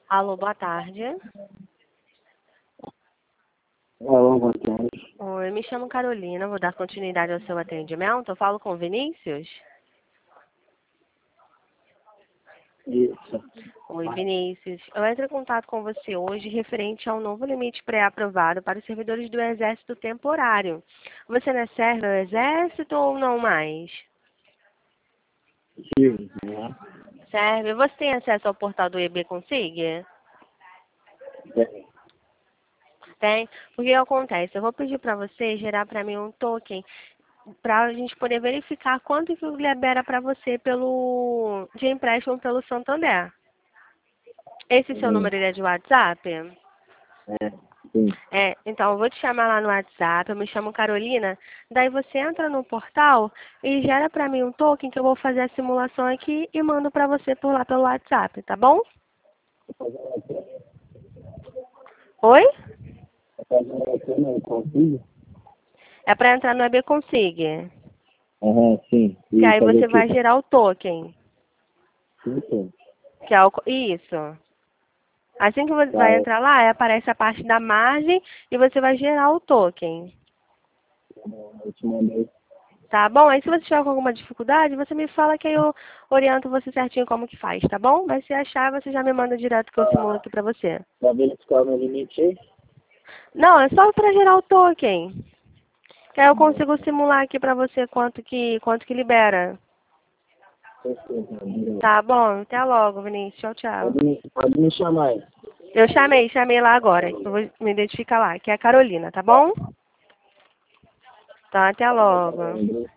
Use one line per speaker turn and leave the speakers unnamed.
Alô, boa tarde.
Alô, boa tarde.
Oi, me chamo Carolina, vou dar continuidade ao seu atendimento. Eu falo com o Vinícius?
Isso.
Oi, Vinícius. Eu entro em contato com você hoje referente ao novo limite pré-aprovado para os servidores do Exército Temporário. Você não serve ao Exército ou não mais?
Sim, né?
Serve. Você tem acesso ao portal do EB Consig?
Bem,
Tem? Porque acontece, eu vou pedir para você gerar para mim um token para a gente poder verificar quanto que libera para você de empréstimo pelo Santander. Esse seu número ele é de WhatsApp?
é, sim.
Então eu vou te chamar lá no WhatsApp, eu me chamo Carolina, daí você entra no portal e gera para mim um token que eu vou fazer a simulação aqui e mando para você por lá pelo WhatsApp, tá bom? Oi?
Não consigo?
É para entrar no EB Consig,
Aham, sim.
que
E
aí
fazer
você
o quê?
vai gerar o token,
Sim, sim.
que é isso. Assim que você
Tá,
vai entrar lá, aí aparece a parte da margem e você vai gerar o token.
eu te mandei.
Tá bom? Aí se você tiver com alguma dificuldade, você me fala que aí eu oriento você certinho como que faz, tá bom? Mas se achar, você já me manda direto que eu simulo aqui pra você.
Pra verificar o meu limite aí?
Não, é só pra gerar o token. Que aí eu consigo simular aqui pra você quanto que libera.
Sim.
Tá bom? Até logo, Vinícius. Tchau, tchau.
Pode me chamar aí.
Eu chamei lá agora. Eu vou me identificar lá, que é a Carolina, tá bom? Tá, até logo.